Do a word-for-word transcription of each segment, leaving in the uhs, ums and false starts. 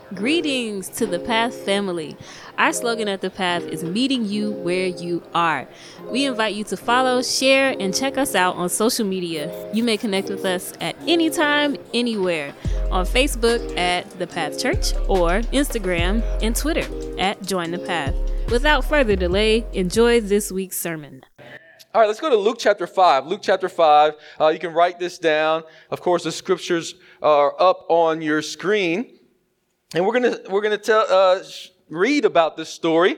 Greetings to the Path family. Our slogan at the Path is meeting you where you are. We invite you to follow, share, and check us out on social media. You may connect with us at any time, anywhere. On Facebook at The Path Church or Instagram and Twitter at Join the Path. Without further delay, enjoy this week's sermon. All right, let's go to Luke chapter five. Luke chapter five. Uh, you can write this down. Of course, the scriptures are up on your screen. And we're gonna we're gonna tell uh, read about this story,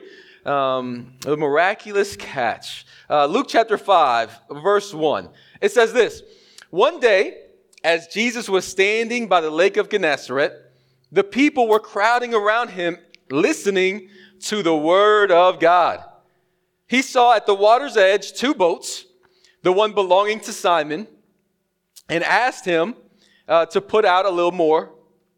um, the miraculous catch. Uh, Luke chapter five, verse one. It says this: One day, as Jesus was standing by the lake of Gennesaret, the people were crowding around him, listening to the word of God. He saw at the water's edge two boats, the one belonging to Simon, and asked him uh, to put out a little more.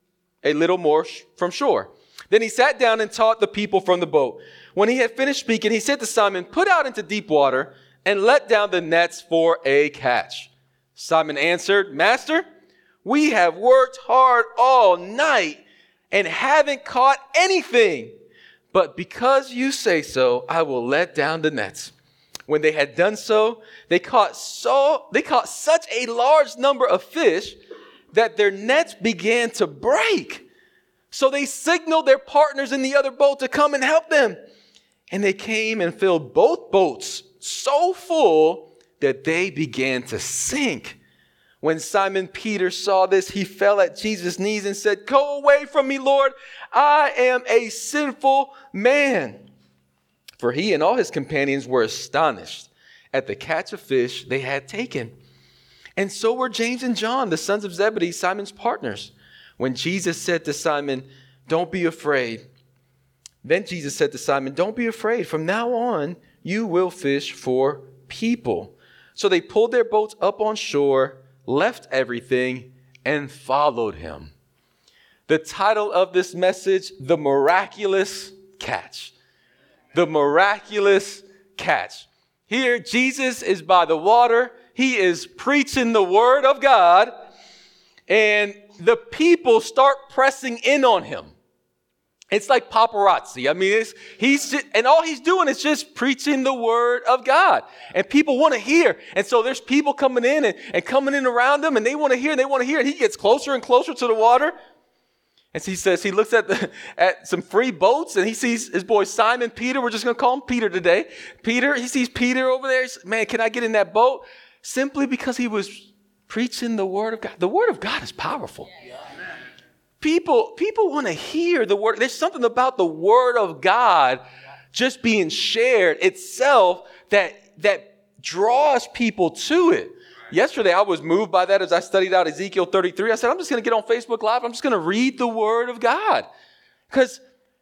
a little more sh- from shore. Then he sat down and taught the people from the boat. When he had finished speaking, he said to Simon, "Put out into deep water and let down the nets for a catch." Simon answered, "Master, we have worked hard all night and haven't caught anything. But because you say so, I will let down the nets." When they had done so, they caught so they caught such a large number of fish that their nets began to break. So they signaled their partners in the other boat to come and help them. And they came and filled both boats so full that they began to sink. When Simon Peter saw this, he fell at Jesus' knees and said, "Go away from me, Lord. I am a sinful man." For he and all his companions were astonished at the catch of fish they had taken. And so were James and John, the sons of Zebedee, Simon's partners. When Jesus said to Simon, "Don't be afraid." Then Jesus said to Simon, "Don't be afraid. From now on, you will fish for people." So they pulled their boats up on shore, left everything, and followed him. The title of this message, The Miraculous Catch. The Miraculous Catch. Here, Jesus is by the water. He is preaching the word of God, and the people start pressing in on him. It's like paparazzi. I mean, it's, he's just, and all he's doing is just preaching the word of God, and people want to hear. And so there's people coming in and, and coming in around him, and they want to hear, and they want to hear. And he gets closer and closer to the water. And so he says, he looks at the, at some free boats, and he sees his boy Simon Peter. We're just going to call him Peter today. Peter, he sees Peter over there. He says, "Man, can I get in that boat?" Simply because he was preaching the word of God. The word of God is powerful. Yeah. People, people want to hear the word. There's something about the word of God just being shared itself that, that draws people to it. Yesterday, I was moved by that as I studied out Ezekiel thirty-three. I said, I'm just going to get on Facebook Live. I'm just going to read the word of God. Because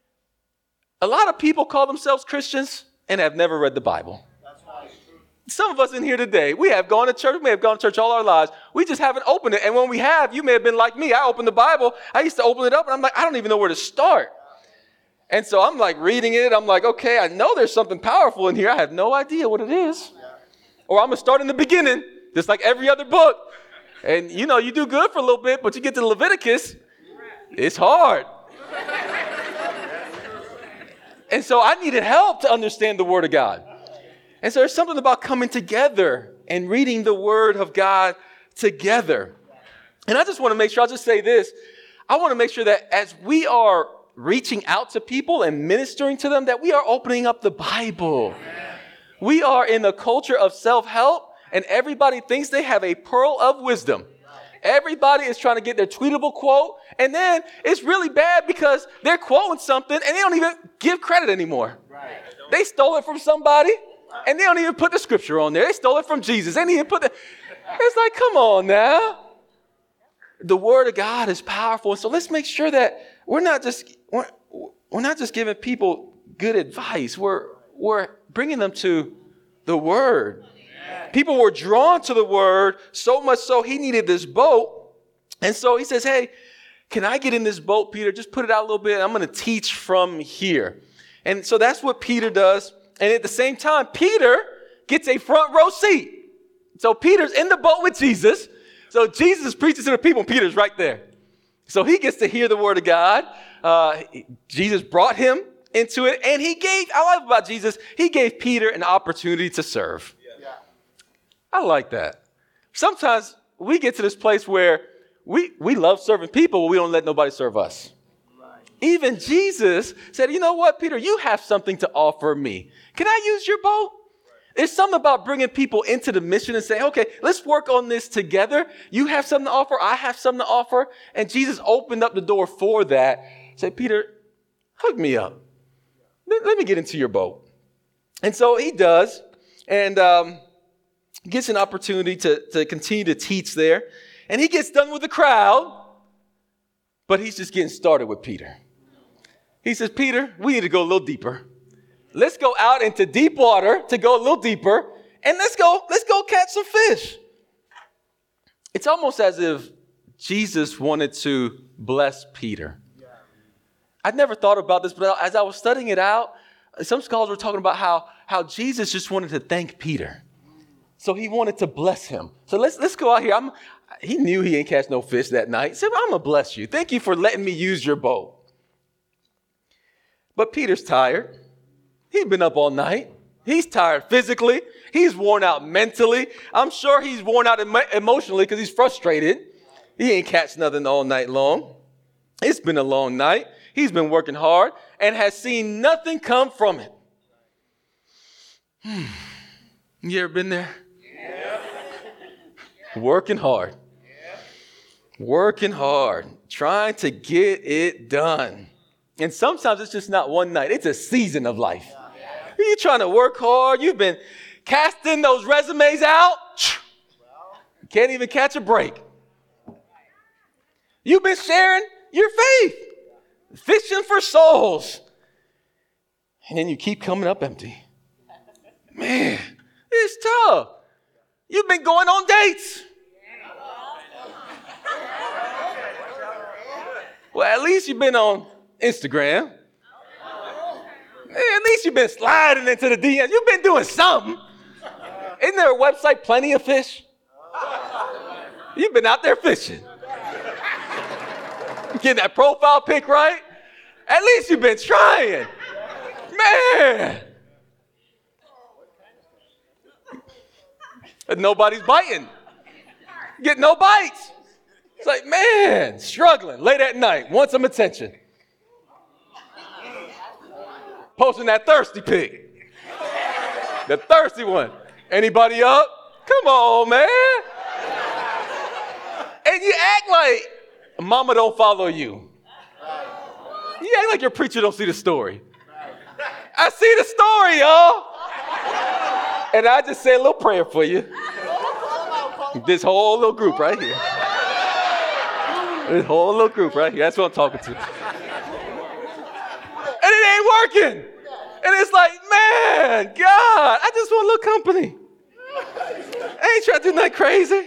a lot of people call themselves Christians and have never read the Bible. Some of us in here today, we have gone to church. We may have gone to church all our lives. We just haven't opened it. And when we have, you may have been like me. I opened the Bible. I used to open it up, and I'm like, I don't even know where to start. And so I'm like reading it. I'm like, okay, I know there's something powerful in here. I have no idea what it is. Or I'm going to start in the beginning, just like every other book. And, you know, you do good for a little bit, but you get to Leviticus, it's hard. And so I needed help to understand the Word of God. And so there's something about coming together and reading the word of God together. And I just want to make sure, I'll just say this. I want to make sure that as we are reaching out to people and ministering to them, that we are opening up the Bible. We are in a culture of self-help, and everybody thinks they have a pearl of wisdom. Everybody is trying to get their tweetable quote, and then it's really bad because they're quoting something and they don't even give credit anymore. They stole it from somebody. And they don't even put the scripture on there. They stole it from Jesus. They didn't even put the... It's like, come on now. The word of God is powerful. So let's make sure that we're not just we're, we're not just giving people good advice. We're we're bringing them to the word. People were drawn to the word so much so he needed this boat. And so he says, "Hey, can I get in this boat, Peter? Just put it out a little bit. I'm going to teach from here." And so that's what Peter does. And at the same time, Peter gets a front row seat. So Peter's in the boat with Jesus. So Jesus preaches to the people, and Peter's right there. So he gets to hear the word of God. Uh, Jesus brought him into it, and he gave, I love about Jesus, he gave Peter an opportunity to serve. Yeah. I like that. Sometimes we get to this place where we, we love serving people, but we don't let nobody serve us. Right. Even Jesus said, you know what, Peter, you have something to offer me. Can I use your boat? There's something about bringing people into the mission and saying, okay, let's work on this together. You have something to offer. I have something to offer. And Jesus opened up the door for that. Said, Peter, hook me up. Let, let me get into your boat. And so he does, and um, gets an opportunity to, to continue to teach there. And he gets done with the crowd, but he's just getting started with Peter. He says, Peter, we need to go a little deeper. Let's go out into deep water to go a little deeper, and let's go, let's go catch some fish. It's almost as if Jesus wanted to bless Peter. Yeah. I'd never thought about this, but as I was studying it out, some scholars were talking about how, how Jesus just wanted to thank Peter. So he wanted to bless him. So let's let's go out here. I'm, he knew he ain't catch no fish that night. He said, well, I'm going to bless you. Thank you for letting me use your boat. But Peter's tired. He's been up all night. He's tired physically. He's worn out mentally. I'm sure he's worn out emo- emotionally because he's frustrated. He ain't catch nothing all night long. It's been a long night. He's been working hard and has seen nothing come from it. Hmm. You ever been there? Yeah. Working hard. Yeah. Working hard. Trying to get it done. And sometimes it's just not one night. It's a season of life. You're trying to work hard. You've been casting those resumes out. You can't even catch a break. You've been sharing your faith, fishing for souls. And then you keep coming up empty. Man, it's tough. You've been going on dates. Well, at least you've been on Instagram. At least you've been sliding into the D Ms. You've been doing something. Isn't there a website, Plenty of Fish? You've been out there fishing. Getting that profile pic right. At least you've been trying. Man. But nobody's biting. Get no bites. It's like, man, struggling late at night. Want some attention. Posting that thirsty pic. The thirsty one. Anybody up? Come on, man. And you act like mama don't follow you. You act like your preacher don't see the story. I see the story, y'all. And I just say a little prayer for you. This whole little group right here. This whole little group right here. That's what I'm talking to. And it ain't working. And it's like, man, God, I just want a little company. I ain't trying to do nothing crazy.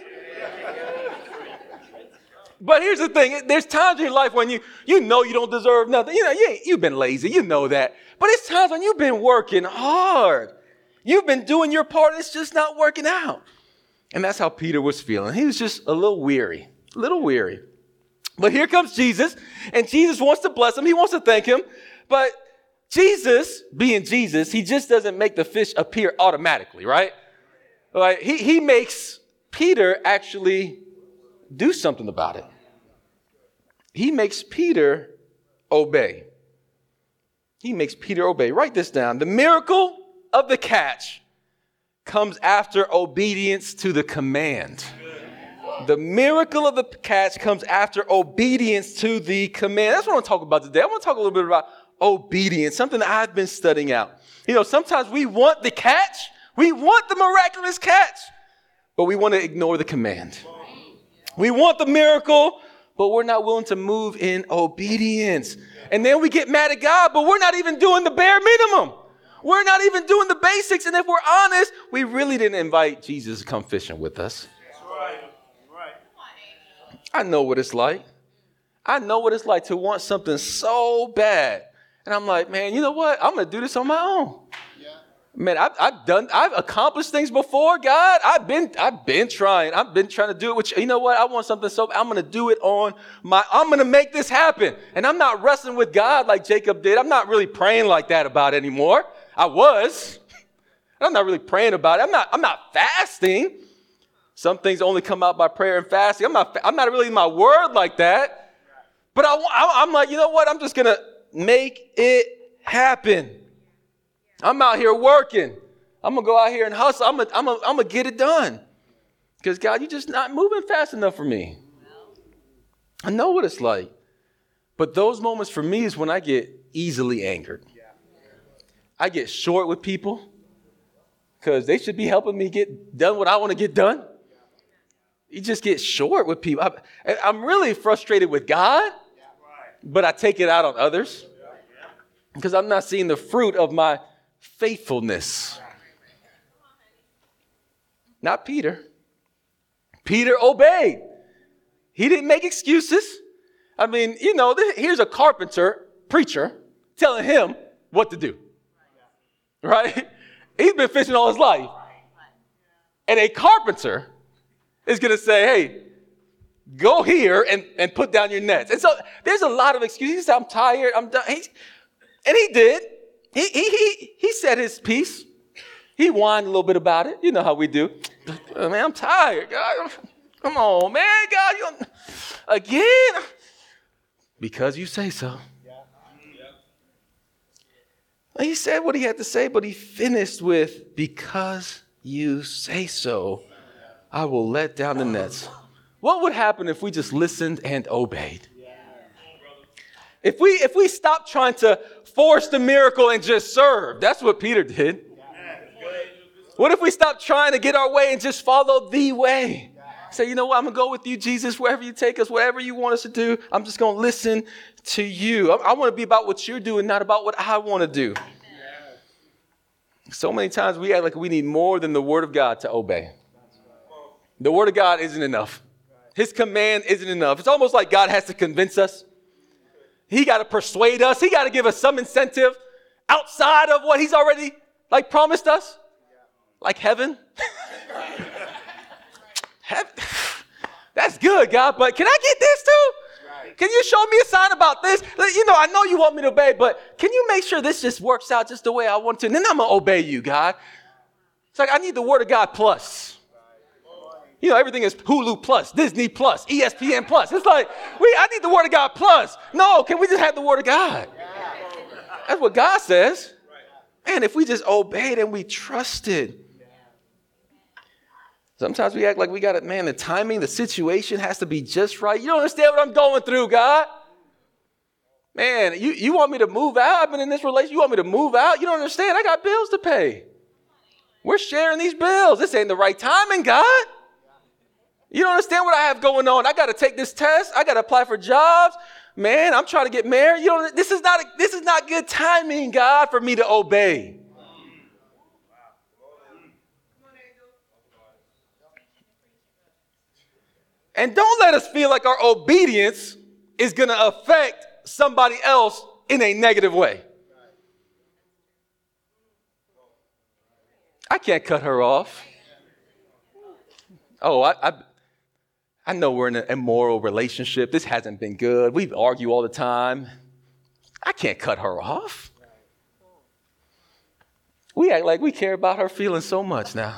But here's the thing. There's times in your life when you, you know you don't deserve nothing. You know, you ain't, you've been lazy. You know that. But it's times when you've been working hard. You've been doing your part. It's just not working out. And that's how Peter was feeling. He was just a little weary, a little weary. But here comes Jesus, and Jesus wants to bless him. He wants to thank him. But Jesus, being Jesus, he just doesn't make the fish appear automatically, right? Like he, he makes Peter actually do something about it. He makes Peter obey. He makes Peter obey. Write this down. The miracle of the catch comes after obedience to the command. The miracle of the catch comes after obedience to the command. That's what I want to talk about today. I want to talk a little bit about obedience, something that I've been studying out. You know, sometimes we want the catch. We want the miraculous catch, but we want to ignore the command. We want the miracle, but we're not willing to move in obedience. And then we get mad at God, but we're not even doing the bare minimum. We're not even doing the basics. And if we're honest, we really didn't invite Jesus to come fishing with us. I know what it's like. I know what it's like to want something so bad. And I'm like, man, you know what? I'm going to do this on my own. Yeah. Man, I've, I've done, I've accomplished things before, God. I've been, I've been trying. I've been trying to do it. Which, you know what? I want something so I'm going to do it on my, I'm going to make this happen. And I'm not wrestling with God like Jacob did. I'm not really praying like that about it anymore. I was. I'm not really praying about it. I'm not, I'm not fasting. Some things only come out by prayer and fasting. I'm not, I'm not really in my word like that. But I, I'm like, you know what? I'm just going to make it happen. I'm out here working. I'm going to go out here and hustle. I'm going I'm to I'm to get it done. Because, God, you're just not moving fast enough for me. I know what it's like. But those moments for me is when I get easily angered. I get short with people because they should be helping me get done what I want to get done. You just get short with people. I, I'm really frustrated with God, but I take it out on others because I'm not seeing the fruit of my faithfulness. Not Peter. Peter obeyed. He didn't make excuses. I mean, you know, here's a carpenter, preacher, telling him what to do. Right? He's been fishing all his life. And a carpenter is going to say, hey, go here and, and put down your nets. And so there's a lot of excuses. He said, I'm tired. I'm done. He, and he did. He, he, he, he said his piece. He whined a little bit about it. You know how we do. Oh, man, I'm tired. God, come on, man. God, you again. Because you say so. He said what he had to say, but he finished with, because you say so, I will let down the nets. What would happen if we just listened and obeyed? If we if we stopped trying to force the miracle and just serve? That's what Peter did. What if we stopped trying to get our way and just follow the way? Say, you know what, I'm going to go with you, Jesus, wherever you take us, whatever you want us to do. I'm just going to listen to you. I, I want to be about what you're doing, not about what I want to do. So many times we act like we need more than the word of God to obey. The word of God isn't enough. His command isn't enough. It's almost like God has to convince us. He got to persuade us. He got to give us some incentive outside of what he's already like promised us. Like heaven. Heaven. That's good, God, but can I get this too? Can you show me a sign about this? You know, I know you want me to obey, but can you make sure this just works out just the way I want to? And then I'm going to obey you, God. It's like I need the word of God plus. You know, everything is Hulu plus, Disney plus, E S P N plus. It's like, we, I need the word of God plus. No, can we just have the word of God? That's what God says. Man, if we just obeyed and we trusted. Sometimes we act like we got it, man, the timing, the situation has to be just right. You don't understand what I'm going through, God. Man, you, you want me to move out? I've been in this relationship. You want me to move out? You don't understand. I got bills to pay. We're sharing these bills. This ain't the right timing, God. You don't understand what I have going on. I got to take this test. I got to apply for jobs. Man, I'm trying to get married. You don't, this is not a, this is not good timing, God, for me to obey. And don't let us feel like our obedience is going to affect somebody else in a negative way. I can't cut her off. Oh, I, I, I know we're in an immoral relationship. This hasn't been good. We argue all the time. I can't cut her off. We act like we care about her feelings so much now.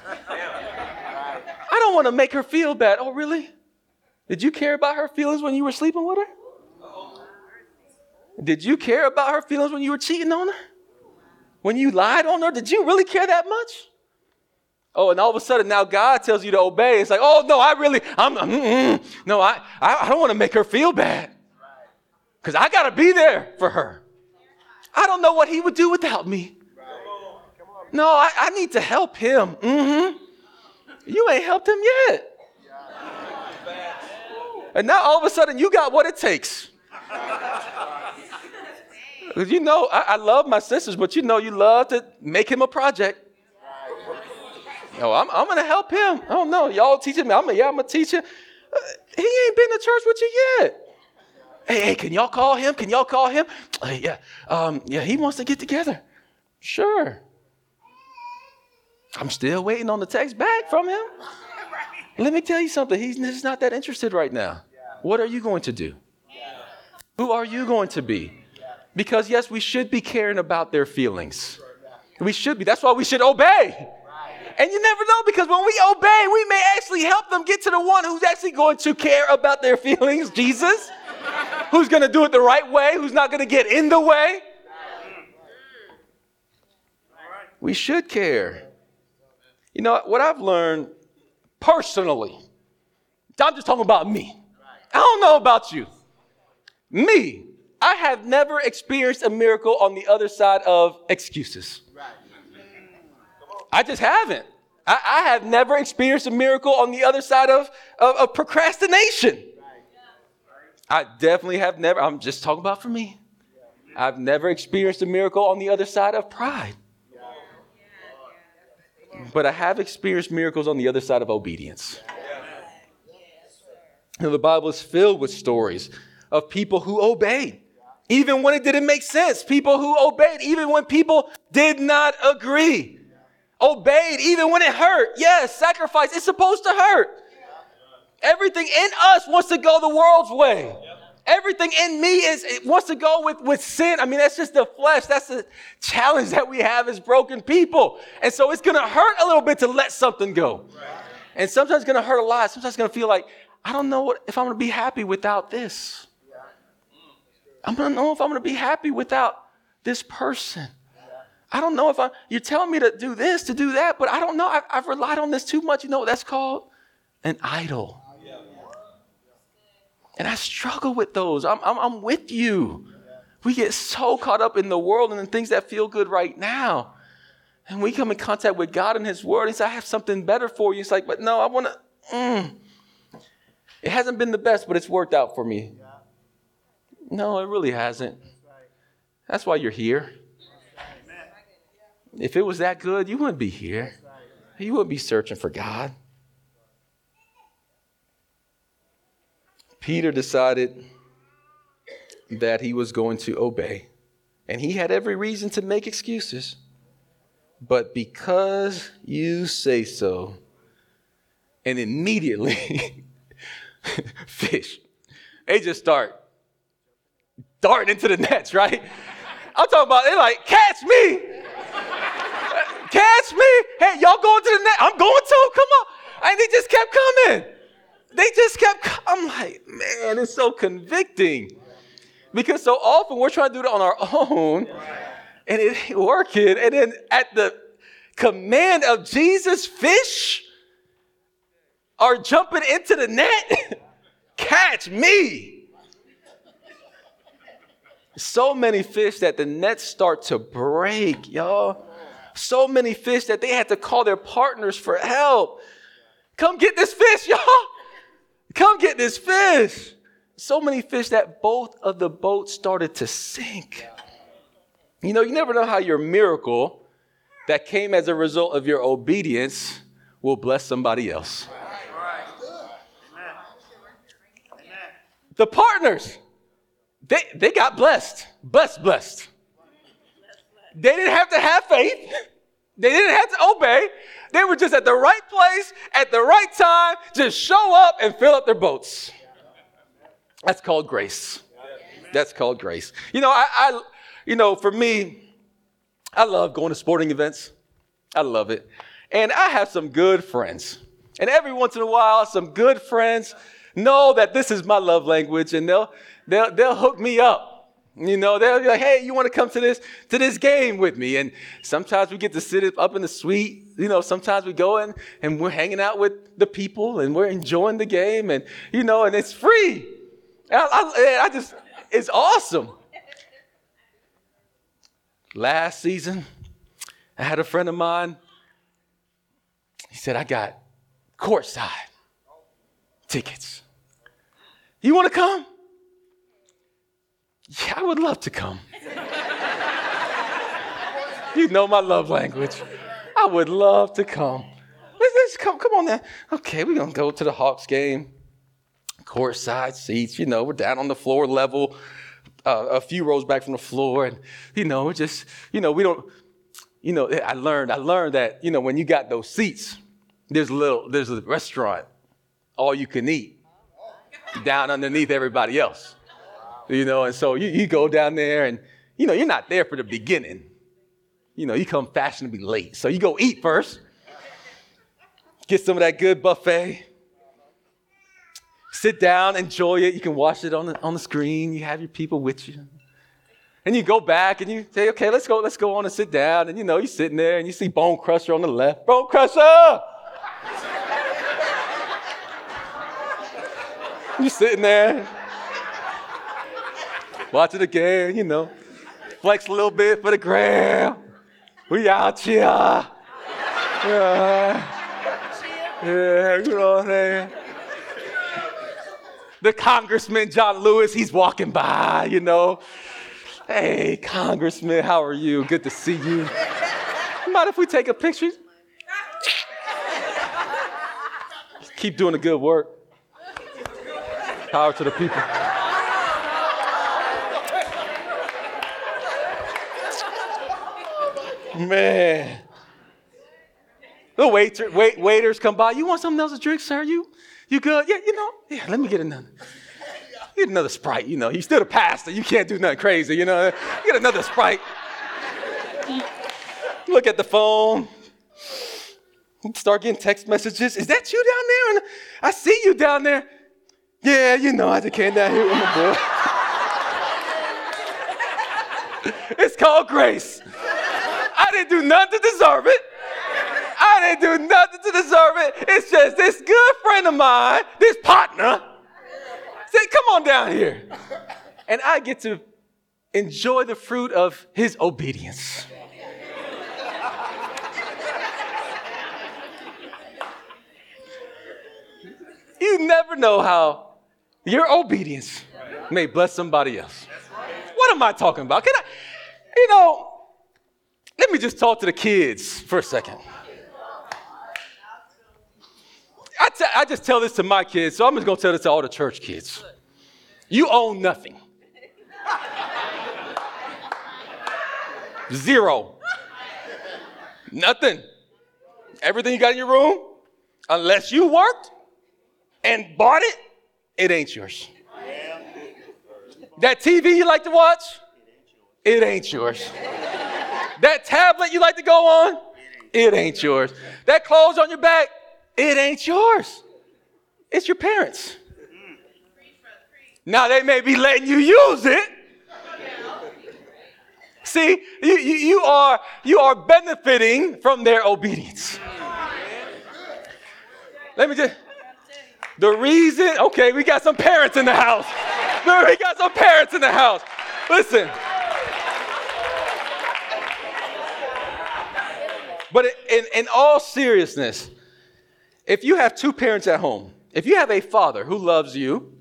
I don't want to make her feel bad. Oh, really? Did you care about her feelings when you were sleeping with her? Did you care about her feelings when you were cheating on her? When you lied on her? Did you really care that much? Oh, and all of a sudden now God tells you to obey. It's like, oh, no, I really, I'm, mm-mm. no, I, I don't want to make her feel bad. Because I got to be there for her. I don't know what he would do without me. No, I, I need to help him. Mm-hmm. You ain't helped him yet. And now all of a sudden you got what it takes. You know, I, I love my sisters, but you know you love to make him a project. No, I'm, I'm going to help him. Oh, no, y'all teaching me. I'm a, yeah, I'm a teacher. Uh, he ain't been to church with you yet. Hey, hey, can y'all call him? Can y'all call him? Uh, yeah, um, yeah, he wants to get together. Sure. I'm still waiting on the text back from him. Let me tell you something. He's just not that interested right now. What are you going to do? Who are you going to be? Because, yes, we should be caring about their feelings. We should be. That's why we should obey. And you never know, because when we obey, we may actually help them get to the one who's actually going to care about their feelings, Jesus. Who's going to do it the right way, who's not going to get in the way. We should care. You know, what I've learned personally, I'm just talking about me. I don't know about you. Me, I have never experienced a miracle on the other side of excuses. I just haven't. I, I have never experienced a miracle on the other side of, of, of procrastination. I definitely have never. I'm just talking about for me. I've never experienced a miracle on the other side of pride. But I have experienced miracles on the other side of obedience. You know, the Bible is filled with stories of people who obeyed, even when it didn't make sense. People who obeyed, even when people did not agree. Obeyed, even when it hurt. Yes, sacrifice. It's supposed to hurt. Everything in us wants to go the world's way. Everything in me is it wants to go with, with sin. I mean, that's just the flesh. That's the challenge that we have as broken people. And so it's going to hurt a little bit to let something go. And sometimes it's going to hurt a lot. Sometimes it's going to feel like, I don't know what, if I'm going to be happy without this. I don't know if I'm going to be happy without this person. I don't know if I, you're telling me to do this, to do that, but I don't know. I've, I've relied on this too much. You know what that's called? An idol. And I struggle with those. I'm, I'm, I'm with you. We get so caught up in the world and in things that feel good right now. And we come in contact with God and his word. He says, I have something better for you. It's like, but no, I want to, mm. It hasn't been the best, but it's worked out for me. No, it really hasn't. That's why you're here. If it was that good, you wouldn't be here. You wouldn't be searching for God. Peter decided that he was going to obey. And he had every reason to make excuses. But because you say so, and immediately, fish, they just start darting into the nets, right? I'm talking about, they're like, catch me. Catch me. Hey, y'all going to the net? I'm going too. Come on. And they just kept coming. They just kept coming. I'm like, man, it's so convicting. Because so often we're trying to do it on our own. And it ain't working. And then at the command of Jesus, fish are jumping into the net. Catch me. So many fish that the nets start to break, y'all. So many fish that they had to call their partners for help. Come get this fish, y'all. Come get this fish. So many fish that both of the boats started to sink. You know, you never know how your miracle that came as a result of your obedience will bless somebody else. The partners, they, they got blessed. Blessed, blessed. They didn't have to have faith. They didn't have to obey. They were just at the right place at the right time. Just show up and fill up their boats. That's called grace. That's called grace. You know, I, I, you know, for me, I love going to sporting events. I love it. And I have some good friends. And every once in a while, some good friends know that this is my love language, and they'll they'll they'll hook me up. You know, they'll be like, hey, you want to come to this to this game with me? And sometimes we get to sit up in the suite. You know, sometimes we go in and we're hanging out with the people and we're enjoying the game, and, you know, and it's free. And I, I, I just, it's awesome. Last season, I had a friend of mine. He said, I got courtside tickets. You want to come? Yeah, I would love to come. You know my love language. I would love to come. Let's, let's come, come on now. Okay, we're going to go to the Hawks game. Courtside seats, you know, we're down on the floor level, uh, a few rows back from the floor. And, you know, we're just, you know, we don't, you know, I learned, I learned that, you know, when you got those seats, there's a little, there's a restaurant, all you can eat, down underneath everybody else, you know, and so you, you go down there and, you know, you're not there for the beginning. You know, you come fashionably late. So you go eat first, get some of that good buffet, sit down, enjoy it. You can watch it on the, on the screen. You have your people with you. And you go back and you say, okay, let's go, let's go on and sit down. And, you know, you're sitting there and you see Bone Crusher on the left. Bone Crusher! You're sitting there, watch it again, you know, flex a little bit for the gram. We out here. Yeah, yeah, you know what I'm saying? The Congressman John Lewis, he's walking by, you know. Hey, Congressman, how are you? Good to see you. Mind if we take a picture? Keep doing the good work. Power to the people. Man. The waiter, wait, waiters come by. You want something else to drink, sir? You, you good? Yeah, you know. Yeah, let me get another. Get another Sprite. You know, you're still the pastor. You can't do nothing crazy. You know, get another Sprite. Look at the phone. Start getting text messages. Is that you down there? And I see you down there. Yeah, you know, I just came down here with my boy. It's called grace. I didn't do nothing to deserve it. I didn't do nothing to deserve it. It's just this good friend of mine, this partner, said, come on down here. And I get to enjoy the fruit of his obedience. You never know how your obedience may bless somebody else. What am I talking about? Can I, you know, let me just talk to the kids for a second. I, t- I just tell this to my kids, so I'm just going to tell this to all the church kids. You own nothing. Zero. Nothing. Everything you got in your room, unless you worked and bought it, it ain't yours. That T V you like to watch, it ain't yours. That tablet you like to go on, it ain't yours. That clothes on your back, it ain't yours. It's your parents. Now, they may be letting you use it. See, you, you, you, are, you are benefiting from their obedience. Let me just, the reason, okay, we got some parents in the house. We got some parents in the house. Listen. But in, in all seriousness, if you have two parents at home, if you have a father who loves you,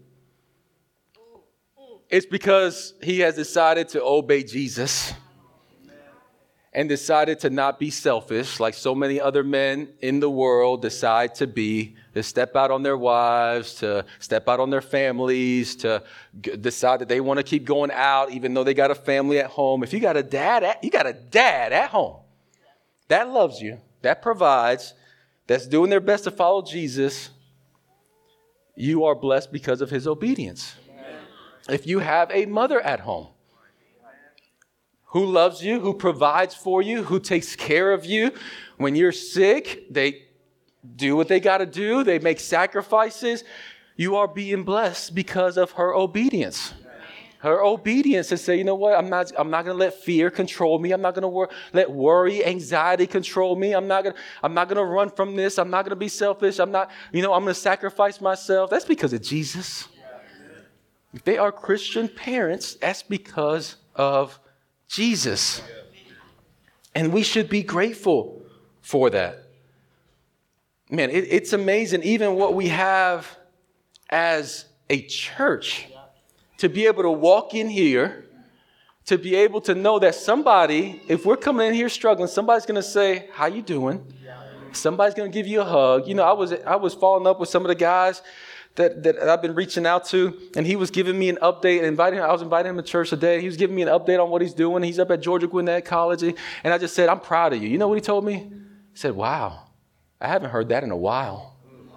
it's because he has decided to obey Jesus and decided to not be selfish like so many other men in the world decide to be, to step out on their wives, to step out on their families, to g- decide that they want to keep going out even though they got a family at home. If you got a dad, at, you got a dad at home that loves you, that provides, that's doing their best to follow Jesus, you are blessed because of his obedience. Amen. If you have a mother at home who loves you, who provides for you, who takes care of you, when you're sick, they do what they got to do. They make sacrifices. You are being blessed because of her obedience. Her obedience to say, you know what, I'm not I'm not going to let fear control me. I'm not going to wor- let worry, anxiety control me. I'm not going to I'm not going to run from this. I'm not going to be selfish. I'm not, you know, I'm going to sacrifice myself. That's because of Jesus. If they are Christian parents, that's because of Jesus. And we should be grateful for that. Man, it, it's amazing even what we have as a church. To be able to walk in here, to be able to know that somebody, if we're coming in here struggling, somebody's going to say, how you doing? Somebody's going to give you a hug. You know, I was I was following up with some of the guys that, that I've been reaching out to, and he was giving me an update. And inviting, I was inviting him to church today. He was giving me an update on what he's doing. He's up at Georgia Gwinnett College. And I just said, I'm proud of you. You know what he told me? He said, wow, I haven't heard that in a while.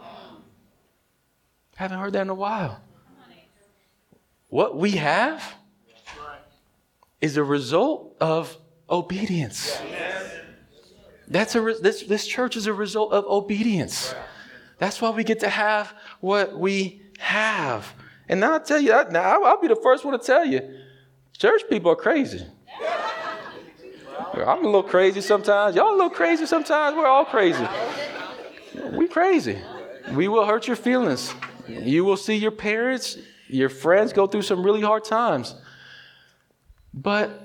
I haven't heard that in a while. What we have is a result of obedience. That's a re- this this church is a result of obedience. That's why we get to have what we have. And now I'll tell you, now I'll, I'll be the first one to tell you, church people are crazy. I'm a little crazy sometimes. Y'all a little crazy sometimes. We're all crazy. We crazy. We will hurt your feelings. You will see your parents, your friends go through some really hard times. But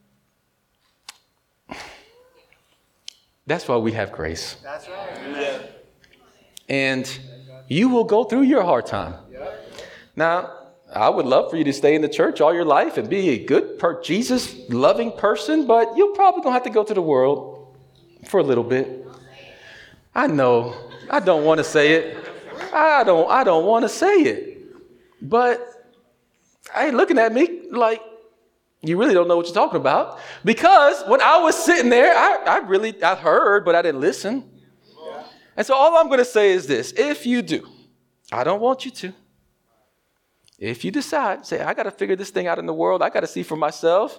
that's why we have grace. That's right. Amen. And you will go through your hard time. Now, I would love for you to stay in the church all your life and be a good, per- Jesus-loving person, but you're probably going to have to go to the world for a little bit. I know. I don't want to say it. I don't, I don't want to say it. But I ain't looking at me like, you really don't know what you're talking about. Because when I was sitting there, I, I really, I heard, but I didn't listen. Yeah. And so all I'm going to say is this. If you do, I don't want you to. If you decide, say, I got to figure this thing out in the world. I got to see for myself.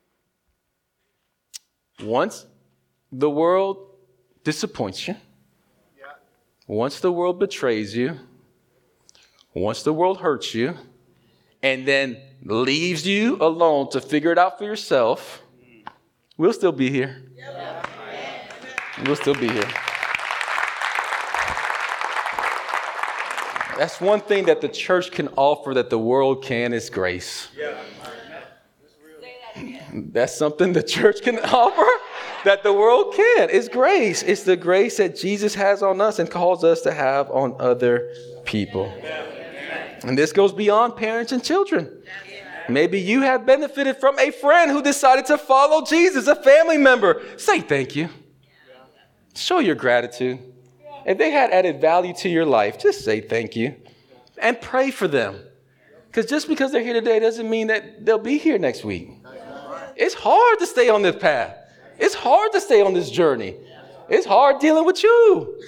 Once the world disappoints you, yeah. Once the world betrays you, once the world hurts you, and then leaves you alone to figure it out for yourself, we'll still be here. We'll still be here. That's one thing that the church can offer that the world can is grace. That's something the church can offer that the world can. It's grace. It's the grace that Jesus has on us and calls us to have on other people. And this goes beyond parents and children. Maybe you have benefited from a friend who decided to follow Jesus, a family member. Say thank you. Show your gratitude. If they had added value to your life, just say thank you and pray for them. Because just because they're here today doesn't mean that they'll be here next week. It's hard to stay on this path. It's hard to stay on this journey. It's hard dealing with you.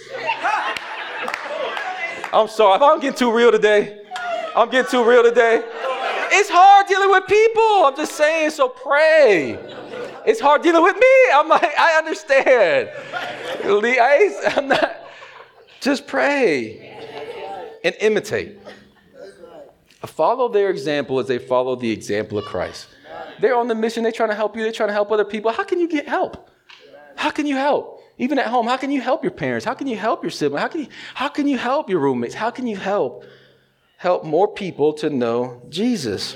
I'm sorry if I'm getting too real today. I'm getting too real today. It's hard dealing with people. I'm just saying, so pray. It's hard dealing with me. I'm like, I understand. I, I'm not. Just pray and imitate. Follow their example as they follow the example of Christ. They're on the mission. They're trying to help you. They're trying to help other people. How can you get help? How can you help? Even at home, how can you help your parents? How can you help your siblings? How can you, how can you help your roommates? How can you help? Help more people to know Jesus.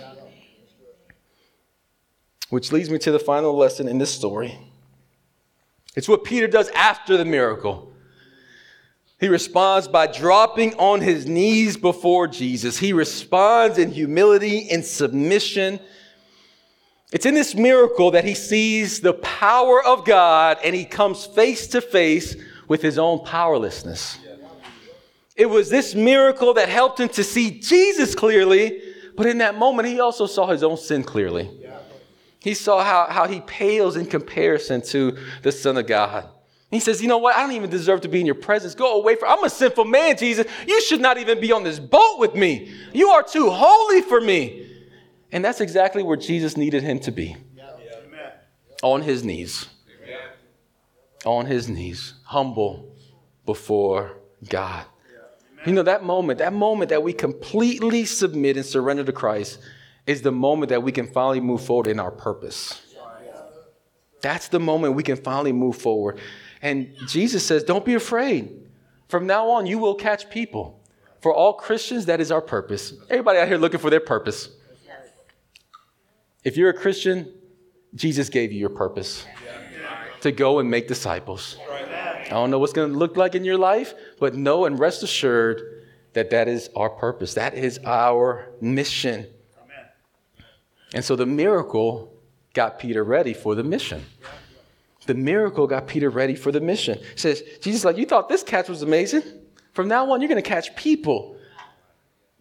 Which leads me to the final lesson in this story. It's what Peter does after the miracle. He responds by dropping on his knees before Jesus. He responds in humility and submission. It's in this miracle that he sees the power of God and he comes face to face with his own powerlessness. It was this miracle that helped him to see Jesus clearly, but in that moment, he also saw his own sin clearly. He saw how, how he pales in comparison to the Son of God. He says, you know what? I don't even deserve to be in your presence. Go away from, I'm a sinful man, Jesus. You should not even be on this boat with me. You are too holy for me. And that's exactly where Jesus needed him to be. Amen. On his knees. Amen. On his knees. Humble before God. Amen. You know, that moment, that moment that we completely submit and surrender to Christ is the moment that we can finally move forward in our purpose. That's the moment we can finally move forward. And Jesus says, don't be afraid. From now on, you will catch people. For all Christians, that is our purpose. Everybody out here looking for their purpose. If you're a Christian, Jesus gave you your purpose to go and make disciples. I don't know what's going to look like in your life, but know and rest assured that that is our purpose. That is our mission. And so the miracle got Peter ready for the mission. The miracle got Peter ready for the mission. It says, Jesus, like, you thought this catch was amazing. From now on, you're going to catch people.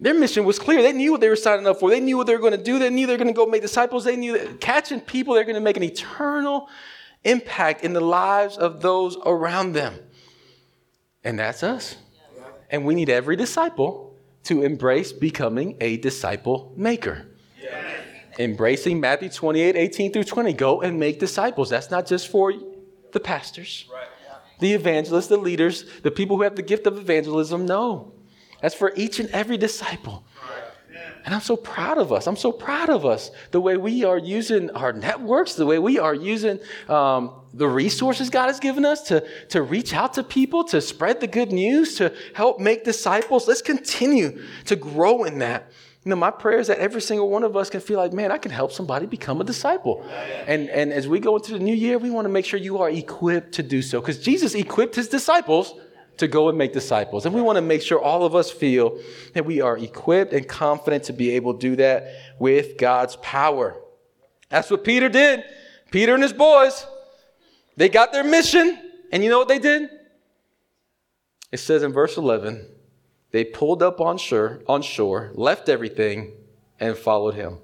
Their mission was clear. They knew what they were signing up for. They knew what they were going to do. They knew they were going to go make disciples. They knew that catching people, they're going to make an eternal impact in the lives of those around them. And that's us. And we need every disciple to embrace becoming a disciple maker. Yeah. Embracing Matthew twenty-eight, eighteen through twenty. Go and make disciples. That's not just for the pastors, right. the evangelists, the leaders, the people who have the gift of evangelism. No, that's for each and every disciple. And I'm so proud of us. I'm so proud of us. The way we are using our networks, the way we are using um, the resources God has given us to, to reach out to people, to spread the good news, to help make disciples. Let's continue to grow in that. You know, my prayer is that every single one of us can feel like, man, I can help somebody become a disciple. And, and as we go into the new year, we want to make sure you are equipped to do so. Because Jesus equipped his disciples to go and make disciples. And we want to make sure all of us feel that we are equipped and confident to be able to do that with God's power. That's what Peter did. Peter and his boys, they got their mission. And you know what they did? It says in verse eleven, they pulled up on shore, on shore, left everything, and followed him.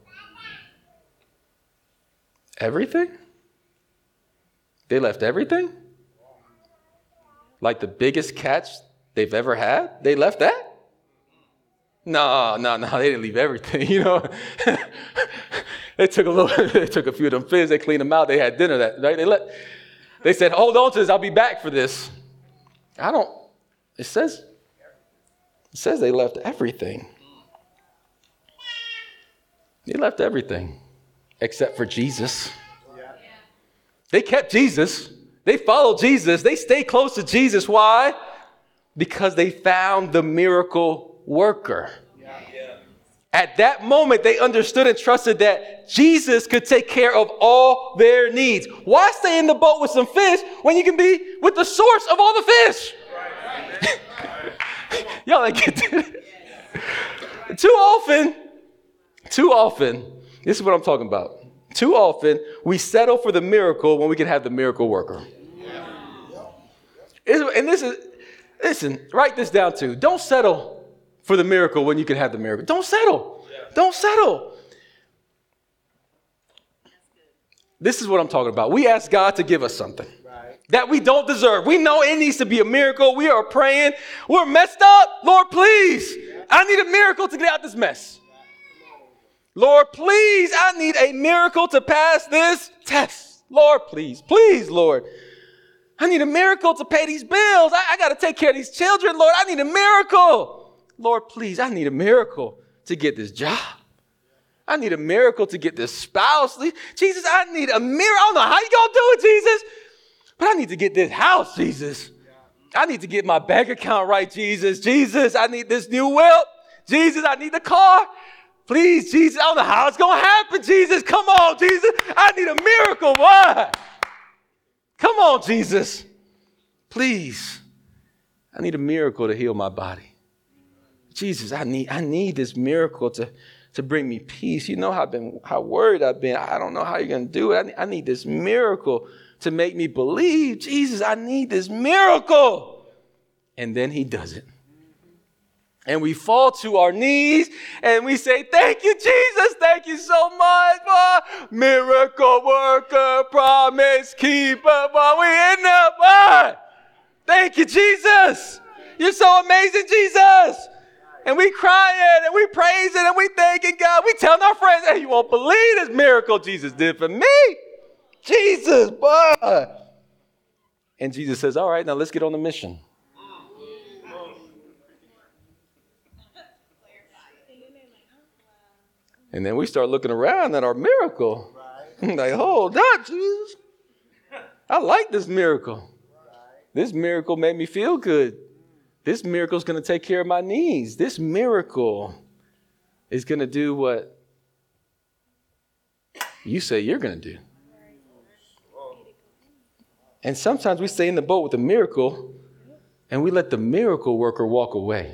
Everything? They left everything? Like the biggest catch they've ever had? They left that? No, no, no. They didn't leave everything, you know. They took a little. They took a few of them fish. They cleaned them out. They had dinner that right. They let. They said, "Hold on to this. I'll be back for this." I don't. It says. It says they left everything. They left everything, except for Jesus. They kept Jesus. They followed Jesus. They stayed close to Jesus. Why? Because they found the miracle worker. Yeah. Yeah. At that moment, they understood and trusted that Jesus could take care of all their needs. Why stay in the boat with some fish when you can be with the source of all the fish? Right. Y'all ain't get that. Too often, too often, this is what I'm talking about. Too often, we settle for the miracle when we can have the miracle worker. And this is, listen, write this down too. Don't settle for the miracle when you can have the miracle. Don't settle. Yeah. Don't settle. This is what I'm talking about. We ask God to give us something right. that we don't deserve. We know it needs to be a miracle. We are praying. We're messed up. Lord, please. Yeah. I need a miracle to get out this mess. Lord, please. I need a miracle to pass this test. Lord, please. Please, Lord. I need a miracle to pay these bills. I, I got to take care of these children. Lord, I need a miracle. Lord, please, I need a miracle to get this job. I need a miracle to get this spouse. Jesus, I need a miracle. I don't know how you going to do it, Jesus. But I need to get this house, Jesus. I need to get my bank account right, Jesus. Jesus, I need this new whip. Jesus, I need the car. Please, Jesus, I don't know how it's going to happen, Jesus. Come on, Jesus. I need a miracle. Why? Come on, Jesus. Please. I need a miracle to heal my body. Jesus, I need I need this miracle to, to bring me peace. You know how I've been, how worried I've been. I don't know how you're going to do it. I need, I need this miracle to make me believe. Jesus, I need this miracle. And then he does it. And we fall to our knees and we say, thank you, Jesus. Thank you so much for miracle worker, promise keeper. But we end up, ah, thank you, Jesus. You're so amazing, Jesus. And we crying and we praising and we thanking God. We telling our friends, hey, you won't believe this miracle Jesus did for me. Jesus, boy. And Jesus says, all right, now let's get on the mission. And then we start looking around at our miracle. Right. Like, hold on, Jesus. I like this miracle. Right. This miracle made me feel good. This miracle is going to take care of my needs. This miracle is going to do what you say you're going to do. And sometimes we stay in the boat with the miracle and we let the miracle worker walk away.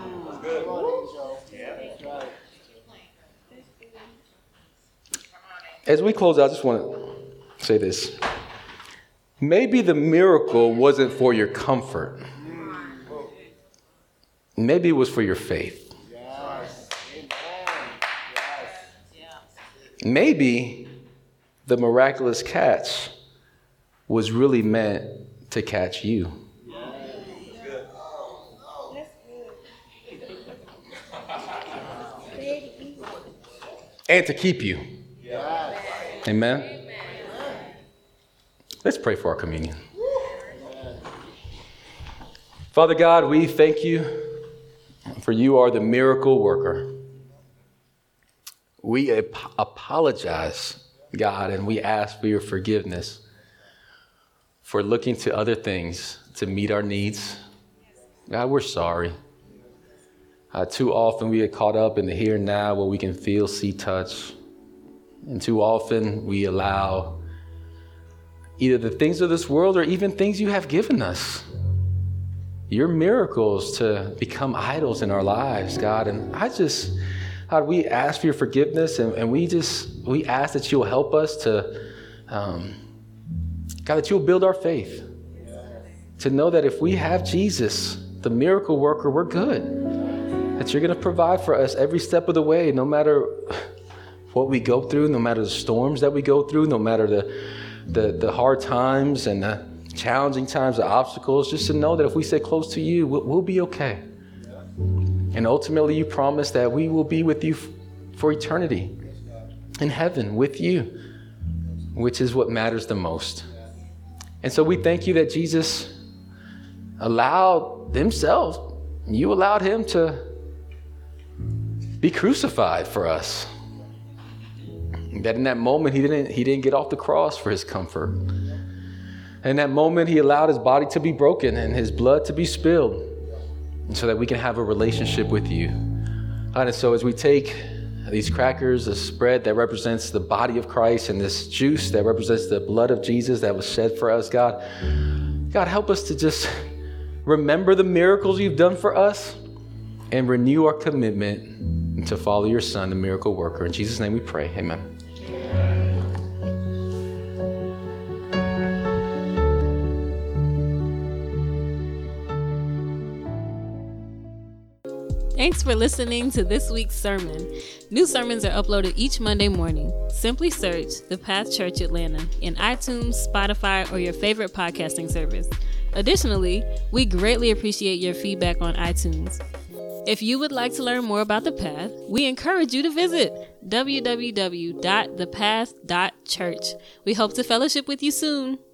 As we close out, I just want to say this. Maybe the miracle wasn't for your comfort. Maybe it was for your faith. Yes. maybe the miraculous catch was really meant to catch you. And to keep you. Amen. Let's pray for our communion. Father God, we thank you for you are the miracle worker. We ap- apologize, God, and we ask for your forgiveness for looking to other things to meet our needs. God, we're sorry. Uh, too often we get caught up in the here and now where we can feel, see, touch. And too often we allow either the things of this world or even things you have given us, your miracles, to become idols in our lives, God. And I just, God, we ask for your forgiveness, and, and we just, we ask that you'll help us to, um, God, that you'll build our faith to know that if we have Jesus, the miracle worker, we're good. That you're going to provide for us every step of the way, no matter what we go through, no matter the storms that we go through, no matter the the, the hard times and the challenging times, the obstacles, just to know that if we stay close to you, we'll, we'll be okay. And ultimately, you promise that we will be with you f- for eternity in heaven with you, which is what matters the most. And so we thank you that Jesus allowed himself, you allowed him to be crucified for us. That in that moment, he didn't, he didn't get off the cross for his comfort. In that moment, he allowed his body to be broken and his blood to be spilled so that we can have a relationship with you. And so as we take these crackers, this bread that represents the body of Christ, and this juice that represents the blood of Jesus that was shed for us, God, God, help us to just remember the miracles you've done for us and renew our commitment to follow your Son, the miracle worker. In Jesus' name we pray. Amen. Thanks for listening to this week's sermon. New sermons are uploaded each Monday morning. Simply search The Path Church Atlanta in iTunes, Spotify, or your favorite podcasting service. Additionally, we greatly appreciate your feedback on iTunes. If you would like to learn more about The Path, we encourage you to visit w w w dot the path dot church. We hope to fellowship with you soon.